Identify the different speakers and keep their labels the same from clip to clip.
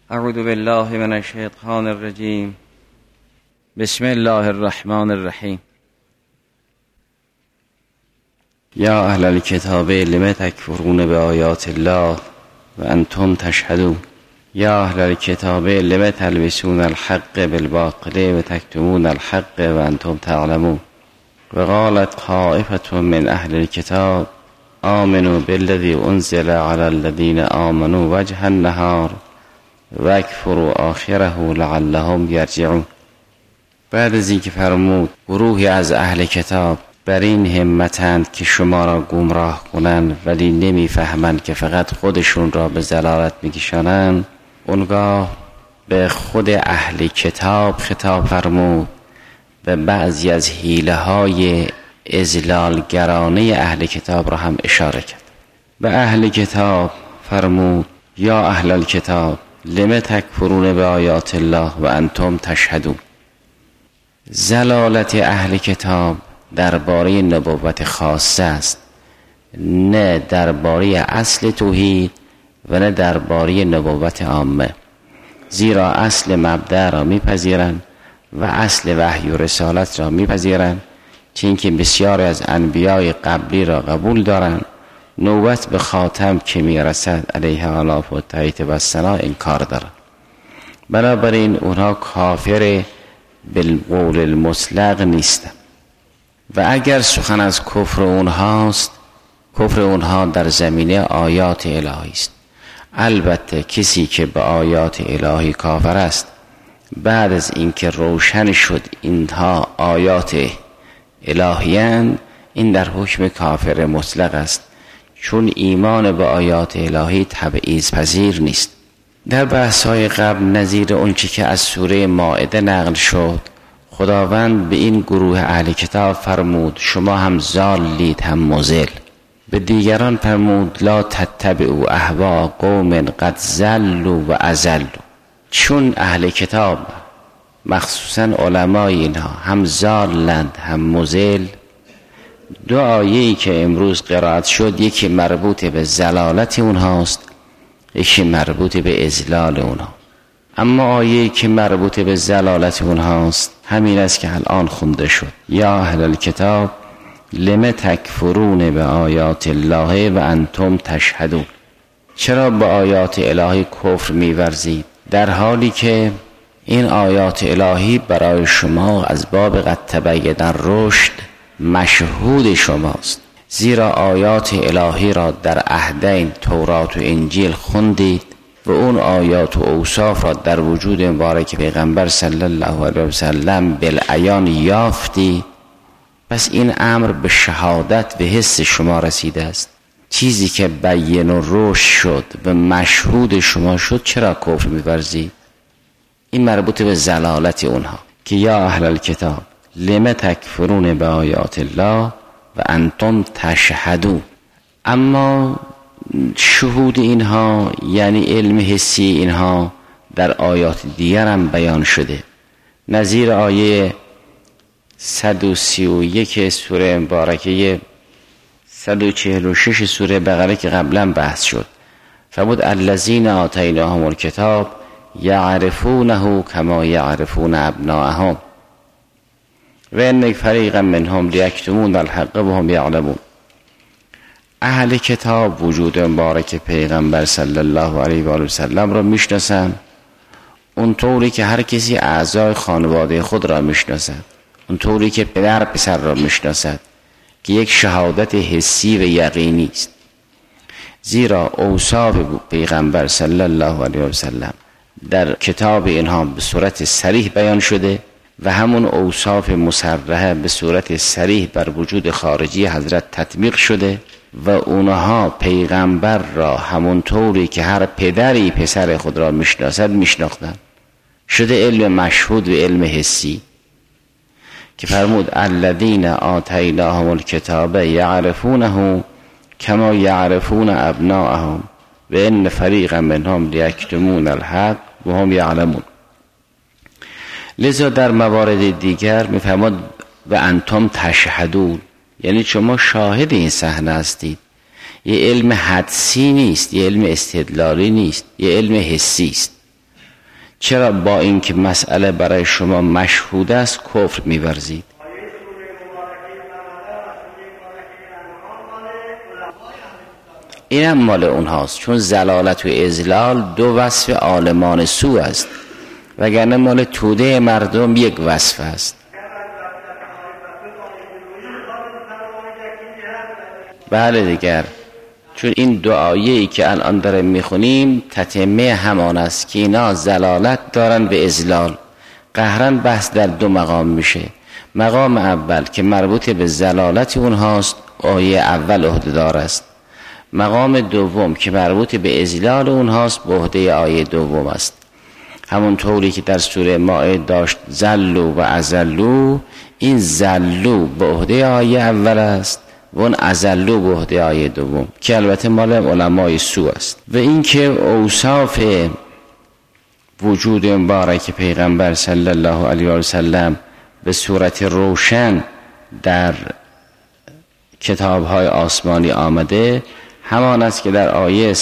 Speaker 1: اعوذ بالله من الشیطان الرجیم. بسم الله الرحمن الرحیم. یا اهل الکتاب لم تکفرون بآیات الله و انتم تشهدون. یا اهل الکتاب لم تلبسون الحق بالباطل و تکتمون الحق و انتم تعلمون. و قالت طائفة من اهل الكتاب آمنوا بالذي انزل على الذين آمنوا وجه النهار و اکفروا آخره لعلهم یرجعون. بعد از اینکه فرمود گروهی از اهل کتاب بر این همتند که شما را گمراه کنند ولی نمیفهمند که فقط خودشون را به ضلالت میکشانند، اونگاه به خود اهل کتاب خطاب فرمود و بعضی از حیله های اضلالگرانه اهل کتاب را هم اشاره کرد. به اهل کتاب فرمود یا اهل الکتاب لم تکفرون بآیات الله و انتم تشهدون. ضلالت اهل کتاب درباره نبوت خاصه است، نه درباره اصل توحید و نه درباره نبوت عامه، زیرا اصل مبدأ را میپذیرند و اصل وحی و رسالت را میپذیرند، چون که بسیاری از انبیای قبلی را قبول دارند، نوبت به خاتم که میرسد علیه آلاف و تایید و سنا انکار دارند. بنابراین اونها کافر بالقول المطلق نیستند و اگر سخن از کفر اونهاست، کفر اونها در زمینه آیات الهی است. البته کسی که به آیات الهی کافر است بعد از اینکه روشن شد اینها آیات الهی‌اند، این در حکم کافر مطلق است، چون ایمان به آیات الهی تبعیض پذیر نیست. در بحث‌های قبل نظیر اونچه که از سوره مائده نقل شد، خداوند به این گروه اهل کتاب فرمود شما هم ضالید هم مضل. به دیگران فرمود لا تتبعوا اهواء قوم قد ضلوا و اضلوا. چون اهل کتاب مخصوصا علمای اینها هم ضالند هم مضل، دو آیه‌ای که امروز قرائت شد یکی مربوط به ضلالت اونهاست، یکی مربوط به اضلال اونها. اما آیه‌ای که مربوط به ضلالت اونهاست همین است که الان خونده شد. یا اهل الکتاب لم تکفرون به آیات الله و انتم تشهدون. چرا به آیات الهی کفر می‌ورزید در حالی که این آیات الهی برای شما از باب قد تبین الرشد مشهود شماست؟ زیرا آیات الهی را در عهدین تورات و انجیل خوندید و اون آیات و اوصاف را در وجود مبارک پیغمبر صلی الله علیه و سلم بالعیان یافتی. پس این امر به شهادت به حس شما رسیده است. چیزی که بیان و رشد شد و مشهود شما شد چرا کفر می‌ورزید؟ این مربوط به ضلالت اونها که یا اهل الکتاب لم تکفرون به آیات الله و انتم تشهدون. اما شهود اینها یعنی علم حسی اینها در آیات دیگر هم بیان شده، نظیر آیه 131 سوره مبارکه 146 سوره بقره که قبلا بحث شد. فرمود الذین آتیناهم الکتاب یعرفونه کما یعرفون ابناءهم و ان فریقا منهم لیکتمون الحق و هم یعلمون. اهل کتاب وجود مبارک پیغمبر صلی الله علیه و آله و سلم را میشناسند اونطوری که هر کسی اعضای خانواده خود را میشناسد، اونطوری که پدر پسر را میشناسد، که یک شهادت حسی و یقینی است. زیرا اوصاف پیغمبر صلی الله علیه و سلم در کتاب اینها به صورت صریح بیان شده و همون اوصاف مصرحه به صورت صریح بر وجود خارجی حضرت تطبیق شده و اونها پیغمبر را همون طوری که هر پدری پسر خود را میشناسد میشناختند. شده علم مشهود و علم حسی که فرمود الذین آتیناهم الکتاب یعرفونه کما یعرفون ابناءهم و ان فریقا منهم لیکتمون الحق و هم یعلمون. لذا در موارد دیگر میفرماد و انتم تشهدون، یعنی شما شاهد این صحنه هستید. یه علم حدسی نیست، یه علم استدلالی نیست، یه علم حسی است. چرا با اینکه مسئله برای شما مشهود است کفر می‌ورزید؟ این هم مال اونهاست، چون زلالت و اضلال دو وصف عالمان سو است، وگرنه مال توده مردم یک وصف است. بله دیگر، چون این دعایه‌ای که الان داره میخونیم تتمه همان است که اینا زلالت دارن به اضلال. قهرن بحث در دو مقام میشه. مقام اول که مربوط به زلالت اونهاست، آیه اول عهده‌دار است. مقام دوم که مربوط به اضلال اونهاست، به عهده آیه دوم است. همون طوری که در سوره مائده داشت زلوا و ازلوا، این زلوا به عهده آیه اول است و اون ازلوا به عهده آیه دوم که البته مال علمای سو است. و این که اوصاف وجود مبارک پیغمبر صلی الله علیه و سلم به صورت روشن در کتاب‌های آسمانی آمده، همان است که در آیه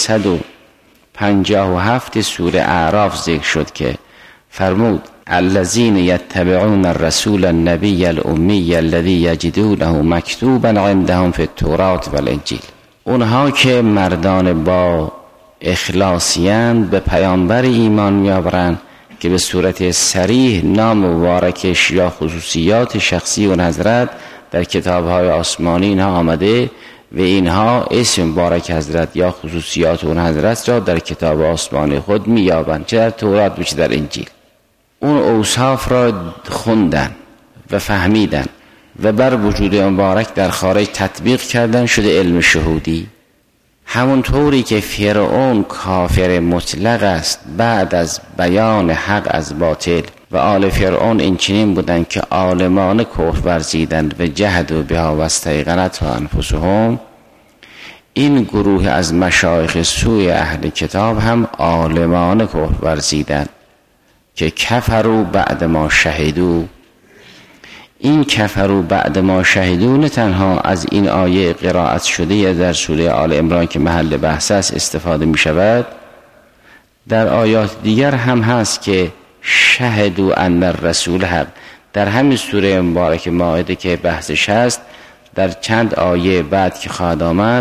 Speaker 1: 157 سوره اعراف ذکر شد که فرمود الذین یتبعون الرسول النبی الامی الذی یجدونه مکتوبا عندهم فی التوراة والانجیل. اونها که مردان با اخلاصیان به پیامبر ایمان می‌آورند که به صورت صریح نام مبارکش یا خصوصیات شخصی اون حضرت در کتاب‌های آسمانی اینها آمده و اینها اسم مبارک حضرت یا خصوصیات اون حضرت را در کتاب آسمانی خود می‌یابند، چه در تورات و چه در انجیل. اون اوصاف را خوندن و فهمیدن و بر وجود مبارک در خارج تطبیق کردن، شده علم شهودی. همون طوری که فرعون کافر مطلق است بعد از بیان حق از باطل و آل فرعون این چنین بودند که عالمان کفر ورزیدند و جهدوا بها و استیقنتها انفسهم، این گروه از مشایخ سوی اهل کتاب هم عالمان کفر ورزیدند که کفروا بعد ما شهدوا. این کفروا بعد ما شهدوا نه تنها از این آیه قرائت شده در سوره آل عمران که محل بحث است استفاده می شود، در آیات دیگر هم هست که شهدوا ان الرسول حق. در همین سوره مبارک مائده که بحثش هست، در چند آیه بعد که خواهد آمد،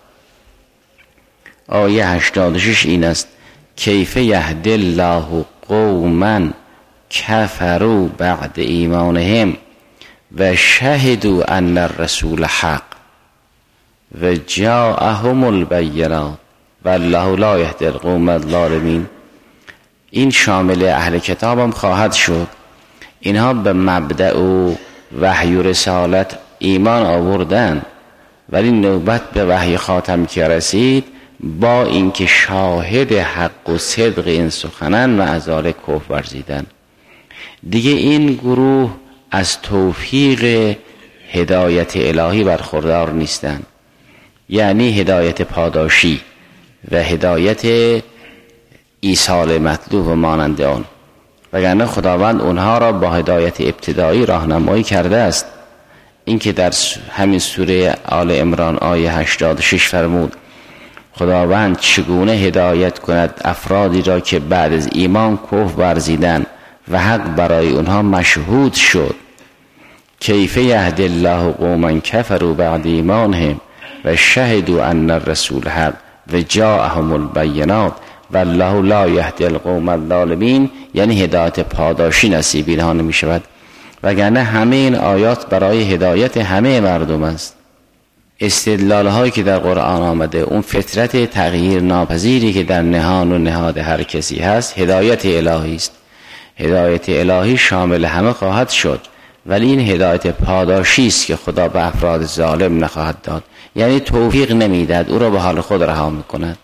Speaker 1: آیه 86 این است کیف یهدی الله قوما کفروا بعد ایمانهم و شهدوا ان الرسول حق و جاءهم البینات والله لا یهدی القوم الظالمین. این شامل اهل کتاب هم خواهد شد. اینها به مبدأ و وحی و رسالت ایمان آوردن، ولی نوبت به وحی خاتم که رسید، با اینکه شاهد حق و صدق این سخنن و ازال کفر ورزیدن. دیگه این گروه از توفیق هدایت الهی برخوردار نیستند، یعنی هدایت پاداشی و هدایت ایصال مطلوب و مانند آن، وگرنه خداوند اونها را با هدایت ابتدایی راهنمایی کرده است. این که در همین سوره آل عمران آیه 86 فرمود خداوند چگونه هدایت کند افرادی را که بعد از ایمان کفر ورزیدن و حق برای اونها مشهود شد. کیف یهدی الله قوما کفروا بعد ایمانهم و شهدوا ان الرسول حق و جاءهم البینات والله لا یهدی القوم الظالمین، یعنی هدایت پاداشی نصیب اینها نمی شود، وگرنه همه این آیات برای هدایت همه مردم است. استدلال هایی که در قرآن آمده، اون فطرت تغییر ناپذیری که در نهان و نهاد هر کسی هست، هدایت الهی است. هدایت الهی شامل همه خواهد شد، ولی این هدایت پاداشی است که خدا به افراد ظالم نخواهد داد، یعنی توفیق نمیداد، او را به حال خود رها میکند.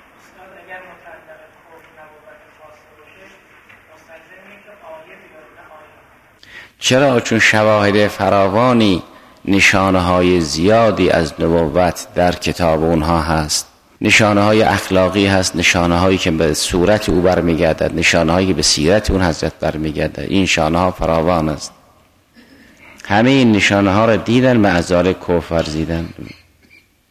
Speaker 1: چرا؟ چون شواهد فراوانی، نشانه های زیادی از نبوت در کتاب اونها هست. نشانه های اخلاقی هست، نشانه هایی که به صورت او برمیگردد، نشانه هایی که به سیرت اون حضرت برمیگردد. این نشانه ها فراوان است. همه این نشانه ها را دیدن، معذار کفر ورزیدن.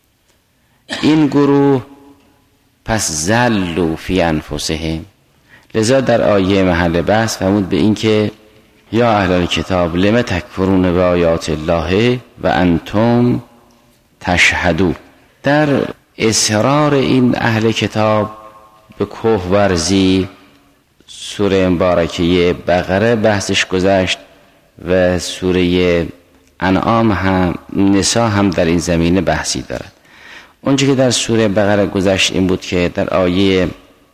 Speaker 1: این گروه پس زلوا فی انفسهم، لذا در آیه محل بحث فرمود به این که یا اهل الکتاب لم تکفرون بآیات الله و انتم تشهدون. در اصرار این اهل کتاب به کفرورزی سوره مبارکه بقره بحثش گذشت و سوره انعام هم، نساء هم در این زمینه بحثی دارد. اونچه که در سوره بقره گذشت این بود که در آیه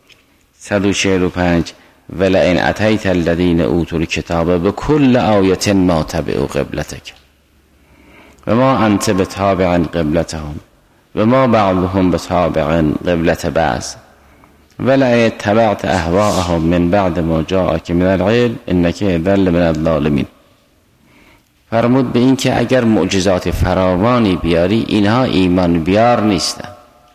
Speaker 1: 145 ولئن اتیت الذین اوتوا الکتاب بکل آیة ما تبعوا قبلتک و ما انت بتابع قبلتهم و ما بعضهم بتابع قبلت بعض ولئن اتبعت اهواءهم من بعد ما جاءک من العلم انک اذا لمن الظالمین. فرمود به این که اگر معجزات فراوانی بیاری اینها ایمان بیار نیستن.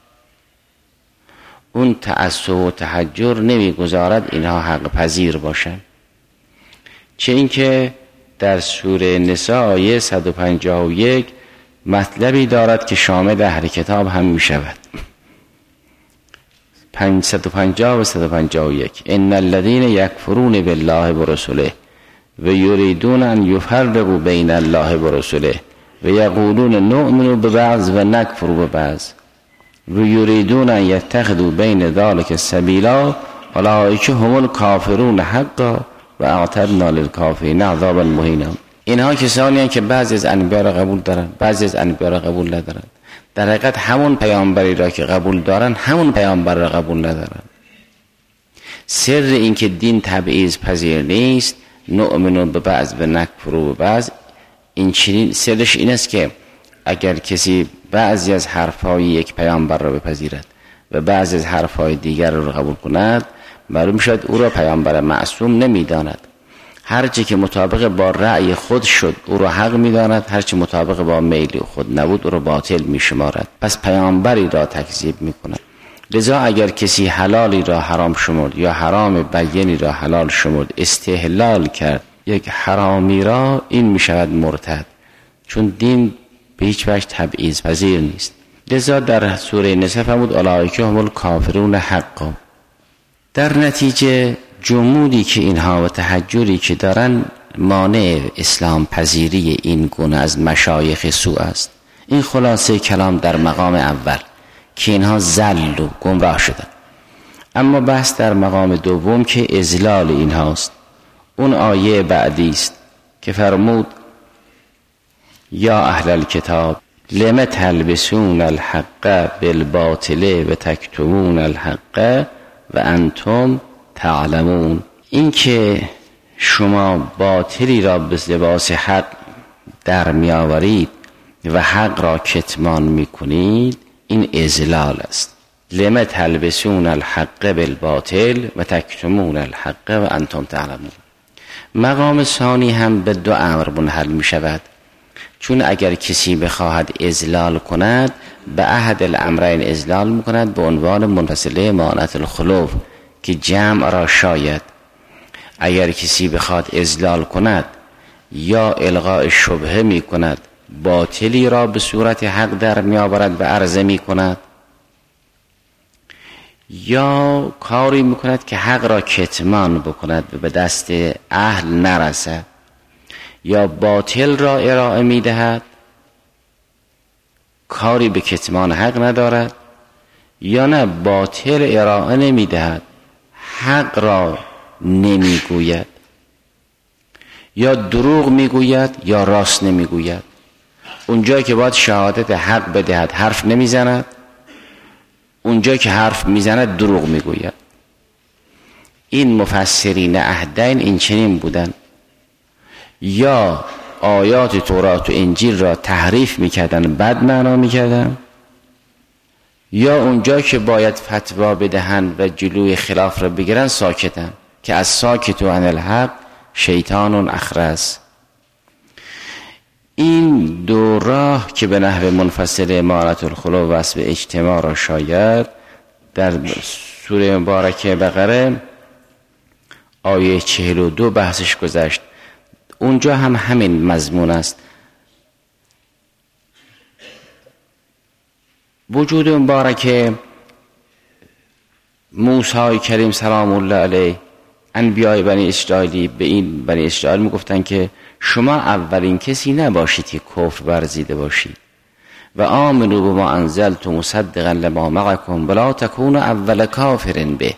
Speaker 1: اون تعصب و تحجر نمیگذارد اینها حق پذیر باشن. چه اینکه در سوره نساء آیه 151 مطلبی دارد که شامل اهل کتاب هم می شود. 150 و 151 ان الذين يكفرون بالله ورسله و یریدون ان یفرقوا بین الله و رسله و یقولون نؤمن ببعض و نکفر ببعض و یریدون ان یتخذوا بین ذلک سبیلا اولئک هم الکافرون حقا و اعتدنا للکافرین عذابا مهینا. اینها کسانی هستند که بعضی از انبیا را قبول دارند، بعضی از انبیا را قبول ندارند. در حقیقت همون پیامبری را که قبول دارند همون پیامبر را قبول ندارند. سر این که دین تبعیض پذیر نیست، نؤمن ببعض و نکفر ببعض، این چنین سرش این است که اگر کسی بعضی از حرفهای یک پیامبر را بپذیرد و بعضی از حرفهای دیگر را قبول کند، معلوم شد او را پیامبر معصوم نمیداند. هرچی که مطابق با رأی خود شد او را حق میداند، هرچی مطابق با میل خود نبود او را باطل میشمارد. پس پیامبری را تکذیب میکند. لذا اگر کسی حلالی را حرام شمرد یا حرام بیانی را حلال شمرد، استحلال کرد یک حرامی را، این می شود مرتد، چون دین به هیچ وجه تبعیض پذیر نیست. لذا در سوره نساء فرمود اولئک هم الکافرون حقا. در نتیجه جمودی که اینها و تحجری که دارن مانع اسلام پذیری این گونه از مشایخ سوء است. این خلاصه کلام در مقام اول که اینها ضل و گمراه شدن. اما بحث در مقام دوم که اضلال اینهاست. اون آیه بعدی است که فرمود یا اهل الکتاب لم تلبسون الحق بالباطل و تکتمون الحق و انتم تعلمون. این که شما باطلی را به لباس حق در می آورید و حق را کتمان می کنید، این اضلال است. لم تلبسون الحق بالباطل و تکتمون الحق و انتم تعلمون. مقام ثانی هم به دو امر منحل می شود، چون اگر کسی بخواهد اضلال کند به احد الامرین اضلال می کند به عنوان منفصله مانعت الخلوف که جمع را شاید. اگر کسی بخواد اضلال کند یا الغاء شبهه می کند، باطلی را به صورت حق در می آورد و عرضه می کند، یا کاری می کند که حق را کتمان بکند و به دست اهل نرسد، یا باطل را ارائه می دهد کاری به کتمان حق ندارد، یا نه باطل ارائه نمی دهد حق را نمی گوید، یا دروغ می گوید یا راست نمی گوید. اونجایی که باید شهادت حق بدهد حرف نمی زند، اونجایی که حرف می زند دروغ می گوید. این مفسرین عهدین این چنین بودن، یا آیات تورات و انجیل را تحریف می کردن بد معنا می کردن، یا اونجایی که باید فتوا بدهند و جلوی خلاف را بگیرن ساکتن که از ساکتو عن الحق شیطان اخرس. این دو راه که به نحو منفصل مانعت الخلو و وصف اجتماع را شاید در سوره مبارکه بقره آیه 42 بحثش گذشت. اونجا هم همین مضمون است. وجود مبارکه موسی کریم سلام الله علیه انبیای بنی اسرائیلی به این بنی اسرائیل میگفتن که شما اولین کسی نباشید که کفر ورزیده باشید و آمنوا بما انزلت مصدقا لما معکم ولا تکونوا اول کافر به.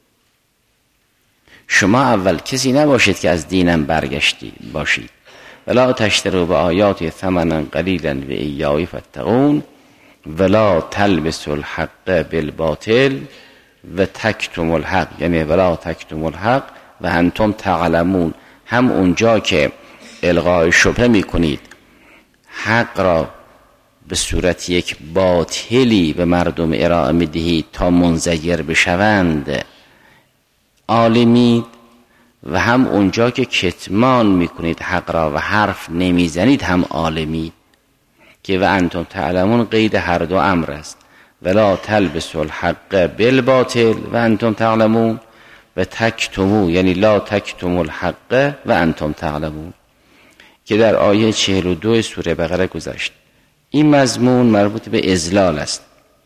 Speaker 1: شما اول کسی نباشید که از دینم برگشتی باشید. ولا تشتروا بآیاتی ثمنا قلیلا و ایای فاتقون ولا تلبسوا الحق بالباطل و تکتموا الحق، یعنی ولا تکتموا الحق و انتم تعلمون. هم اونجا که الغای شبهه میکنید، حق را به صورت یک باطلی به مردم ارائه میدهید تا منزجر بشوند عالمید، و هم اونجا که کتمان میکنید حق را و حرف نمیزنید هم عالمید، که و انتم تعلمون قید هر دو امر است. ولا تلبسوا الحق بالباطل و انتم تعلمون و تکتمو، یعنی لا تکتموا الحق و انتم تعلمون، که در آیه 42 سوره بقره گذشت. این مضمون مربوط به اذلال است.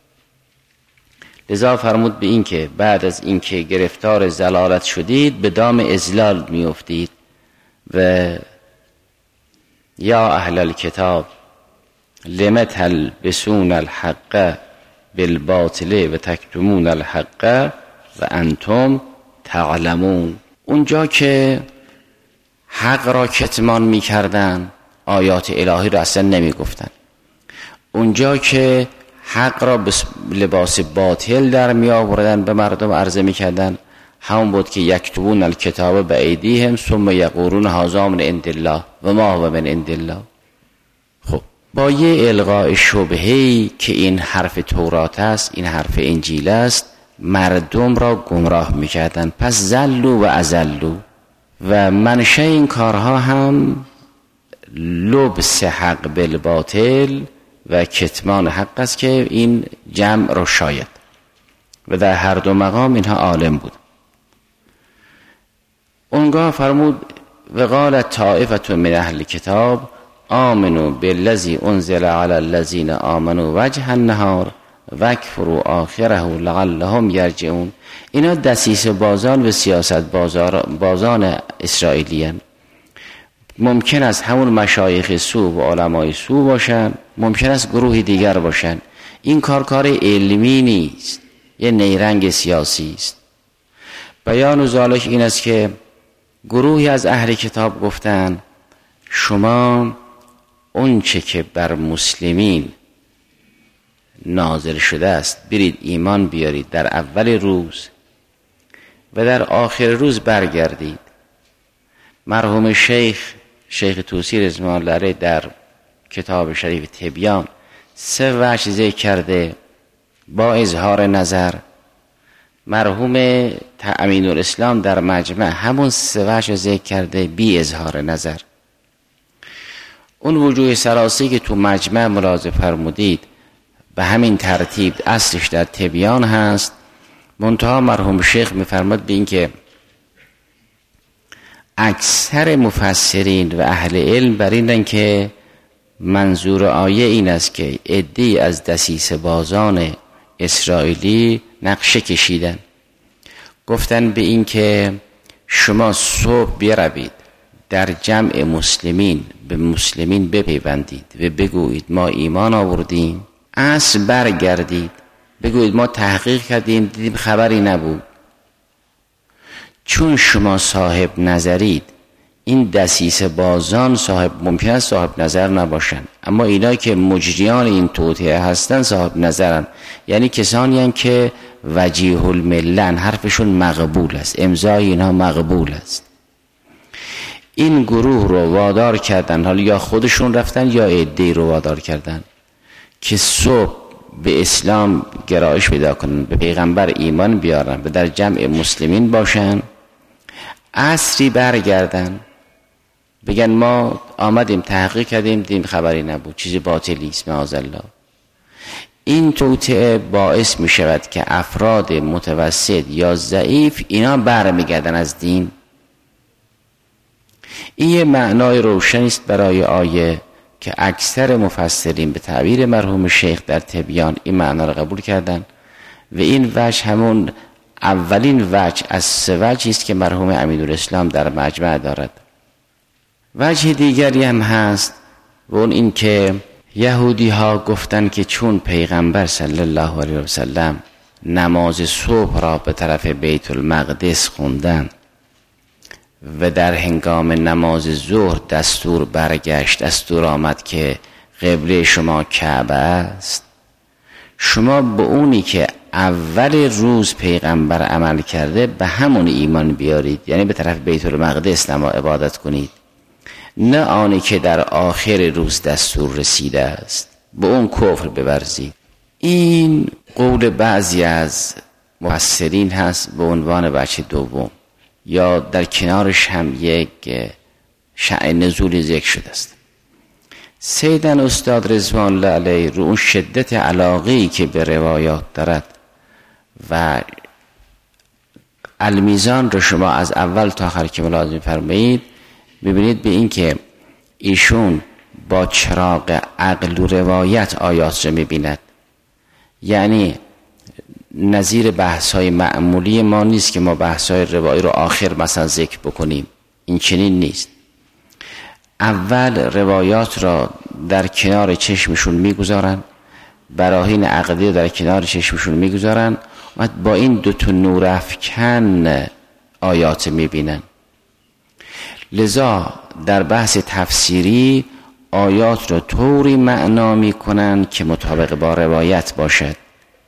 Speaker 1: لذا فرمود به این که بعد از اینکه گرفتار ضلالت شدید به دام اذلال میافتید. و یا اهل الکتاب لم تلبسون الحق بالباطل و تکتمون الحق و انتم تعلمون. اونجا که حق را کتمان میکردن آیات الهی را اصلا نمیگفتن. اونجا که حق را به لباس باطل در می آوردن به مردم عرضه می کردن، همون بود که یکتبون الکتاب بایدیهم ثم یقولون هذا من عند الله و ما هو من عند الله. خب با یه الغاء شبهه‌ای که این حرف تورات است، این حرف انجیل است، مردم را گمراه می کردن. پس زلوا و ازلوا. و منشأ این کارها هم لبس حق بالباطل و کتمان حق است که این جمع رو شاید، و در هر دو مقام اینها عالم بود. اونگاه فرمود و قالت طائفة من اهل کتاب آمنوا بالذی انزل علی الذین آمنوا وجه النهار واکفروا آخره لعلهم یرجعون. اینا دسیسه بازان و سیاست بازان اسرائیلیان. ممکن است همون مشایخ سو و علمای سو باشن، ممکن است گروه دیگر باشن. این کار علمی نیست، یه نیرنگ سیاسی است. بیان ذالک این است که گروهی از اهل کتاب گفتن شما اون چه که بر مسلمین نازل شده است برید ایمان بیارید در اول روز و در آخر روز برگردید. مرحوم شیخ توسی رضوان الله علیه در کتاب شریف تبیان 3 وجه ذکر کرده با اظهار نظر. مرحوم امینالاسلام در مجمع همون 3 وجه ذکر کرده بی اظهار نظر. اون وجوه ثلاثی که تو مجمع ملاحظه فرمودید به همین ترتیب اصلش در تبیان هست. منتها مرحوم شیخ میفرماد به این که اکثر مفسرین و اهل علم بر اینن که منظور آیه این است که عده‌ای از دسیسه بازان اسرائیلی نقشه کشیدن، گفتن به این که شما صبح بیروید در جمع مسلمین به مسلمین بپیوندید و بگویید ما ایمان آوردیم، عصر برگردید بگویید ما تحقیق کردیم دیدیم خبری نبود. چون شما صاحب نظرید، این دسیسه بازان ممکن است صاحب نظر نباشن، اما اینا که مجریان این توطئه هستن صاحب نظرن، یعنی کسانی هستند که وجیه الملن، حرفشون مقبول است، امضای اینها مقبول است. این گروه رو وادار کردن، حالا یا خودشون رفتن یا عده‌ای رو وادار کردن که صبح به اسلام گرایش پیدا کنن، به پیغمبر ایمان بیارن و در جمع مسلمین باشن، عصری برگردن بگن ما آمدیم تحقیق کردیم دیم خبری نبود، چیزی باطلی است معاذالله. این توطئه باعث می شود که افراد متوسط یا ضعیف اینا برمیگردن از دین. این یه معنای روشنی است برای آیه که اکثر مفسرین به تعبیر مرحوم شیخ در تبیان این معنا را قبول کردن و این وجه همون اولین وجه از 3 وجهی است که مرحوم امیدالاسلام در مجمع دارد. وجه دیگری هم هست و اون این که یهودی ها گفتن که چون پیغمبر صلی الله علیه و سلم نماز صبح را به طرف بیت المقدس خوندن و در هنگام نماز ظهر دستور آمد که قبله شما کعبه است، شما به اونی که اول روز پیغمبر عمل کرده به همون ایمان بیارید، یعنی به طرف بیت المقدس عبادت کنید، نه آنی که در آخر روز دستور رسیده است به اون کفر بورزید. این قول بعضی از مفسرین هست به عنوان وجه دوم، یا در کنارش هم یک شأن نزولی ذکر شده است. سیدن استاد رضوان الله علیه رو اون شدت علاقه‌ای که به روایات دارد و المیزان رو شما از اول تا آخر که ملاحظه فرمایید ببینید به این که ایشون با چراغ عقل و روایت آیات رو میبیند. یعنی نظیر بحث‌های معمولی ما نیست که ما بحث‌های روایی رو آخر مثلا ذکر بکنیم، این چنین نیست. اول روایات را در کنار چشمشون میگذارن، براهین عقلی در کنار چشمشون میگذارن و با این 2 نور افکن آیات میبینن. لذا در بحث تفسیری آیات را طوری معنا میکنن که مطابق با روایت باشد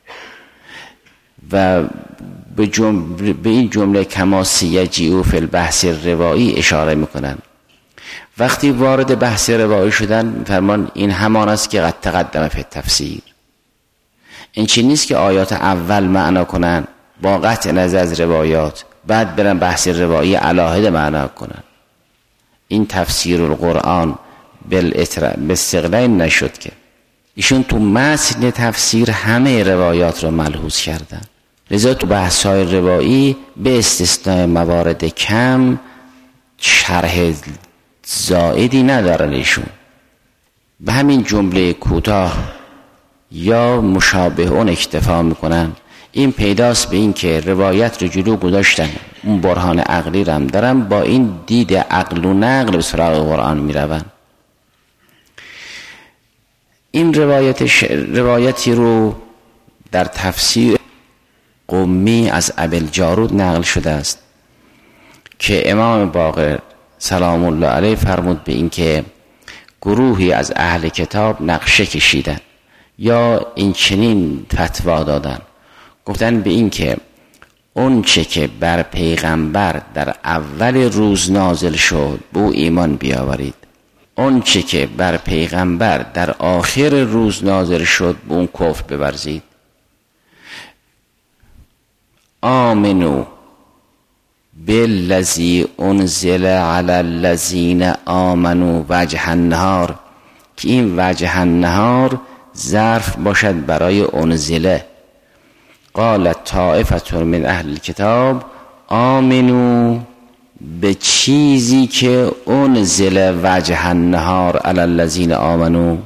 Speaker 1: و به این جمله کما سیجیء فی البحث روایی اشاره میکنن. وقتی وارد بحث روایی شدن فرمان این همان است که قد تقدم فی التفسیر. این چی نیست که آیات اول معنا کنن با قطع نظر از روایات بعد برن بحث روایی علاهده معنا کنن. این تفسیر القرآن بالاستقلال نشد که ایشون تو متن تفسیر همه روایات رو ملحوظ کردن. لذا تو بحث‌های روایی به استثناء موارد کم شرح زائدی ندارن ایشون. به همین جمله کوتاه یا مشابه اون اکتفا میکنن. این پیداست به این که روایت رو جلو گذاشتن، اون برهان عقلی رو هم دارن، با این دید عقل و نقل به سراغ قرآن میرون. این روایتی رو در تفسیر قمی از ابوالجارود نقل شده است که امام باقر سلام الله علیه فرمود به این که گروهی از اهل کتاب نقشه کشیدن یا این چنین فتوا دادن، گفتن به این که اون چه که بر پیغمبر در اول روز نازل شد به او ایمان بیاورید، اون چه که بر پیغمبر در آخر روز نازل شد به اون کفر بورزید. آمنو بالذی انزل علی الذین آمنوا وجه النهار، که این وجه النهار ظرف باشد برای انزله. قال طائفة من اهل الكتاب آمنو به چیزی که انزل وجه النهار علی الذین آمنوا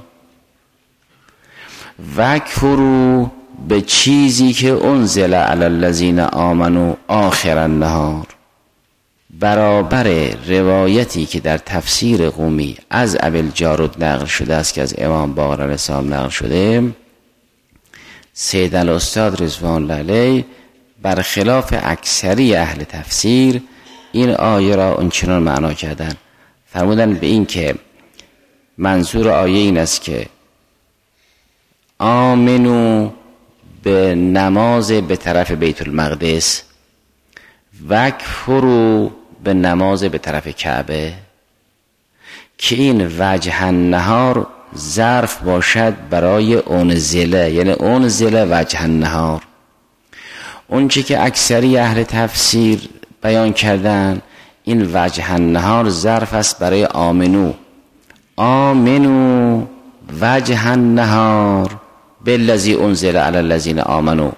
Speaker 1: وکفروا به چیزی که انزل علی الذین آمنوا آخر النهار. برابر روایتی که در تفسیر قمی از ابوالجارود نقل شده است که از امام باقر علیه السلام نقل شده، سید الاستاد رضوان الله علیه برخلاف اکثری اهل تفسیر این آیه را اونچنان معنا کردن، فرمودن به این که منظور آیه این است که آمنو به نماز به طرف بیت المقدس وکفروا به نماز به طرف کعبه، که این وجه النهار ظرف باشد برای انزله، یعنی انزله وجه النهار. اون چی که اکثری اهل تفسیر بیان کردن این وجه النهار ظرف است برای آمنو. آمنو وجه النهار بالذی انزل علی الذین آمنوا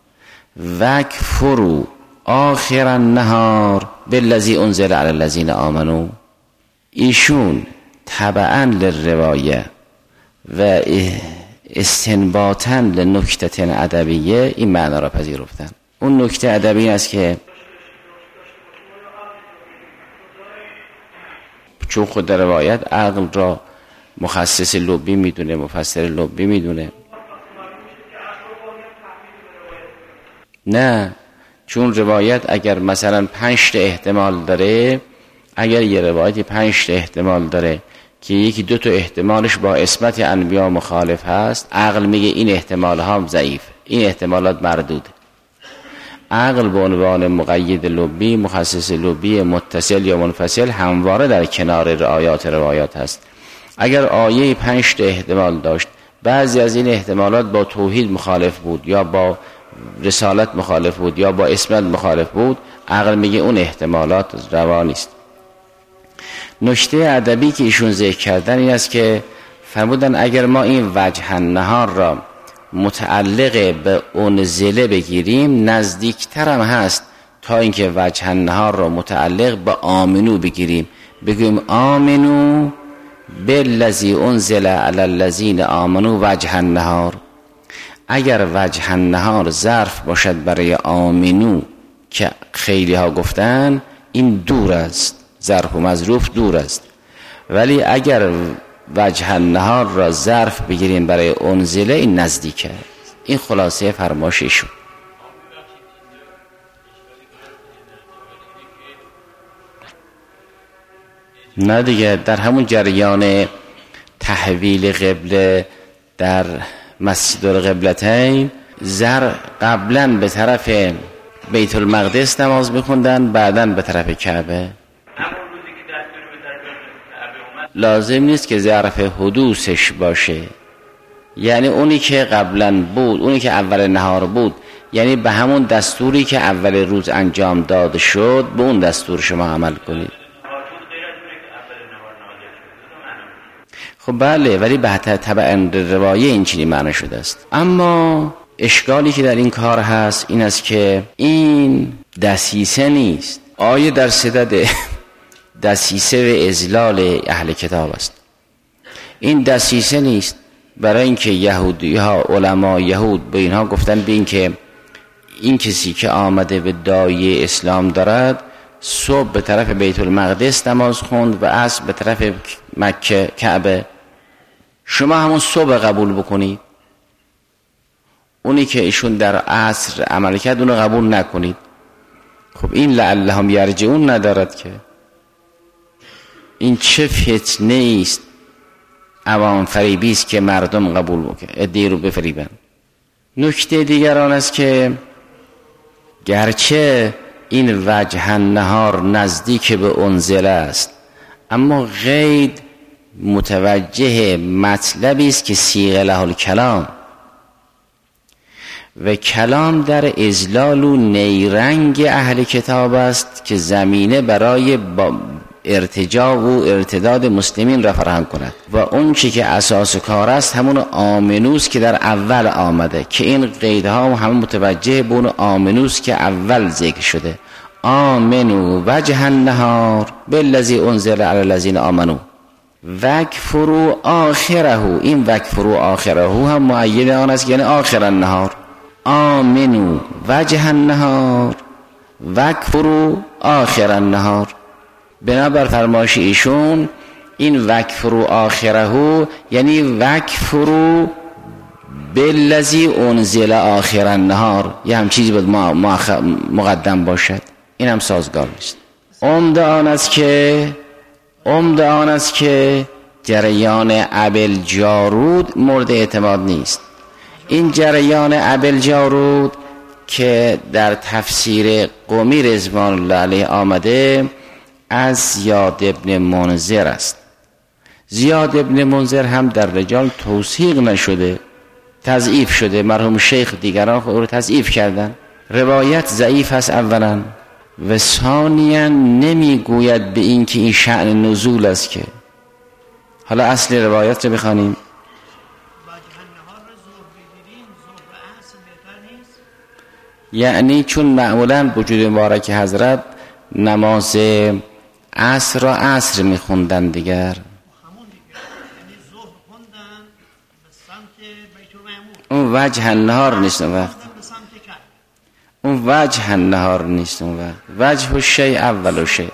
Speaker 1: وکفروا آخر النهار بالذی انزل علی الذین آمنوا. ایشون تبعا للروایه و استنباطا لنکته ادبیه این معنا را پذیرفتن. اون نکته ادبی است که چون خود در روایت عقل را مخصص لبی میدونه، مفسر لبی میدونه. نه، چون روایت اگر مثلا 5 تا احتمال داره، اگر یه روایتی 5 تا احتمال داره که یکی 2 تا احتمالش با عصمت انبیا مخالف هست، عقل میگه این احتمال ها ضعیف، این احتمالات مردود. عقل به عنوان مقید لبی، مخصص لبی، متصل یا منفصل، همواره در کنار روایات هست. اگر آیه 5 تا احتمال داشت، بعضی از این احتمالات با توحید مخالف بود یا با رسالت مخالف بود یا با عصمت مخالف بود، عقل میگه اون احتمالات روا نیست. نکته ادبی که ایشون ذکر کردن این است که فرمودن اگر ما این وجه النهار را متعلق به انزله بگیریم، نزدیکتر هم هست تا اینکه وجه النهار را متعلق به آمنو بگیریم، بگیم آمنو بالذی انزل علی الذین آمنو وجه النهار. اگر وجه النهار ظرف باشد برای آمنو که خیلی ها گفتن، این دور است، ظرف و مظروف دور است. ولی اگر وجه النهار را ظرف بگیریم برای انزله، این نزدیک است. این خلاصه فرمایششون. نه دیگه، در همون جریان تحویل قبله در مسجد القبلتین، قبلا به طرف بیت المقدس نماز میخوندن، بعدا به طرف کعبه. لازم نیست که ظرف حدوثش باشه، یعنی اونی که قبلا بود، اونی که اول نهار بود، یعنی به همون دستوری که اول روز انجام داده شد، به اون دستور شما عمل کنید. خب بله، ولی به تبع روایه اینجوری معنی شده است. اما اشکالی که در این کار هست این است که این دسیسه نیست. آیه در صدد دسیسه و اذلال اهل کتاب است. این دسیسه نیست برای اینکه یهودی ها، علما یهود به اینها گفتن به این که این کسی که آمده به دایه اسلام دارد، صبح به طرف بیت المقدس نماز خوند و عصر به طرف مکه کعبه. شما همون صبح قبول بکنید، اونی که ایشون در عصر عمل کرد اونو قبول نکنید. خب این لعلهم یرجعون ندارد که. این چه فتنه است، عوام فریبی است که مردم قبول بکنه، ادعی رو بفریبن. نکته دیگر آن است که گرچه این وجه النهار نزدیک به انزله است، اما قید متوجه مطلبی است که صیغه له الکلام، و کلام در اذلال و نیرنگ اهل کتاب است که زمینه برای ارتجاع و ارتداد مسلمین را فراهم کند. و اون چی که اساس کار است همون آمنوس که در اول آمده، که این قیدها همون متوجه به اون آمنوس که اول ذکر شده. آمنو وجه النهار بالذی انزل علی الذین آمنو وکفروا آخره. این وکفروا آخره هم مؤید آن است، یعنی آخر النهار. آمنو وجه النهار وکفروا آخر النهار. بنابر فرمایش ایشون این وکفروا آخره یعنی وکفروا بالذی انزل آخر النهار، یه هم چیزی باید مقدم باشد. این هم سازگار نیست. عمده آن است که جریان ابل جارود مورد اعتماد نیست. این جریان ابل جارود که در تفسیر قمی رضوان الله علیه آمده از زیاد ابن منذر است. زیاد ابن منذر هم در رجال توثیق نشده، تضعیف شده. مرحوم شیخ دیگران او رو تضعیف کردن. روایت ضعیف است اولا، و ثانیا نمیگوید به این که این شأن نزول است. که حالا اصل روایت رو بخوانیم. یعنی چون معمولا وجود مبارک حضرت نماز عصر را عصر میخوندن دیگر، اون وجه النهار نیست. وقت اون وجه النهار نیست، اون وجه الشیء اول شیء،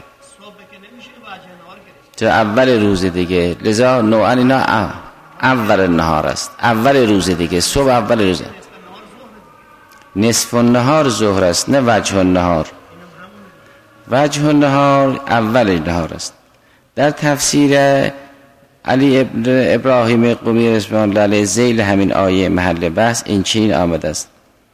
Speaker 1: تو اول روز دیگه. لذا نوعا اینا اول نهار است، اول روز دیگه، صبح اول روز. نصف النهار ظهر است، نه وجه النهار. وجه النهار اول نهار است. در تفسیر علی ابن ابراهیم قمی رحمه الله علیه ذیل همین آیه محل بحث این چنین آمده است: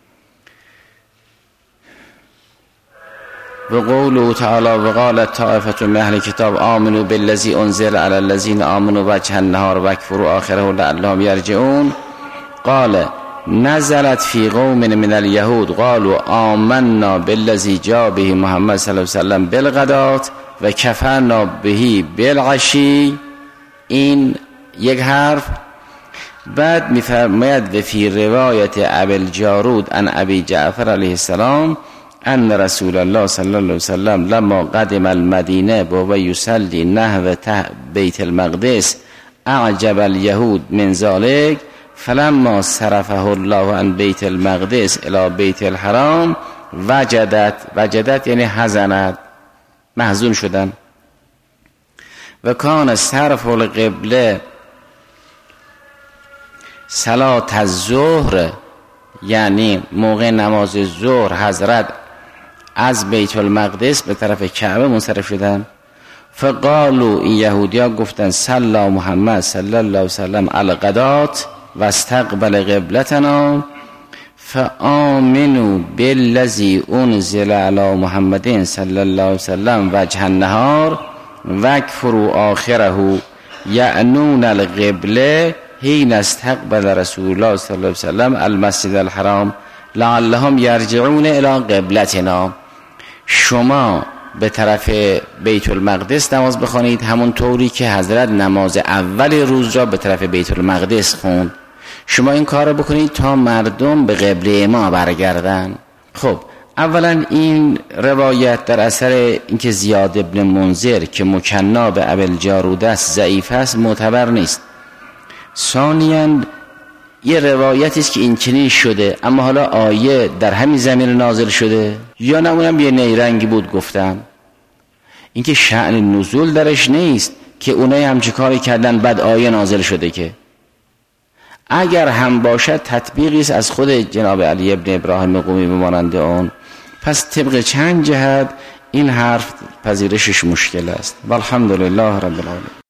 Speaker 1: و قوله تعالی و قالت طائفة من اهل کتاب آمنوا بالذی انزل علی الذین آمنوا وجه النهار واکفروا آخره لعلهم یرجعون. قال نزلت فی قوم من الیهود قالوا آمنا بالذی جاء به محمد صلی الله علیه وسلم بالغداة و کفرنا به بالعشی. این یک حرف. بعد میفرماید و فی روایت ابی الجارود عن ابی جعفر علیه السلام ان رسول الله صلی الله علیه وسلم لما قدم المدینه و یصلی نحو بیت المقدس اعجب الیهود من ذلك فلما صرفه الله عن بیت المقدس الى بیت الحرام وجدت یعنی حزنت، محزون شدن. و کان صرف القبله صلات الظهر، یعنی موقع نماز ظهر حضرت از بیت المقدس به طرف کعبه منصرف شدن. فقالوا این یهودیا گفتن صلی محمد صلی الله علیه وسلم الغدات و استقبل قبلتنا فآمنوا بالذی انزل علی محمد صلی الله علیه وسلم وجه النهار واکفروا آخره یعنون القبله حین استقبل رسول الله صلی الله علیه وسلم المسجد الحرام لعلهم یرجعون الی قبلتنا. شما به طرف بیت المقدس نماز بخوانید همون طوری که حضرت نماز اول روز را به طرف بیت المقدس خوند. شما این کار رو بکنید تا مردم به قبله ما برگردن. خب اولا این روایت در اثر اینکه زیاد ابن منذر که مکنا به ابی الجارود است ضعیف است، معتبر نیست. ثانیاً یه روایتی است که این چنین شده اما حالا آیه در همین زمین نازل شده، یا نمونم یه نیرنگی بود گفتم. اینکه شأن نزول درش نیست که اونای همچه کاری کردن بعد آیه نازل شده، که اگر هم باشد تطبیقی است از خود جناب علی ابن ابراهیم قمی بمانند اون. پس طبق چند جهت این حرف پذیرشش مشکل است. والحمدلله رب العالمین.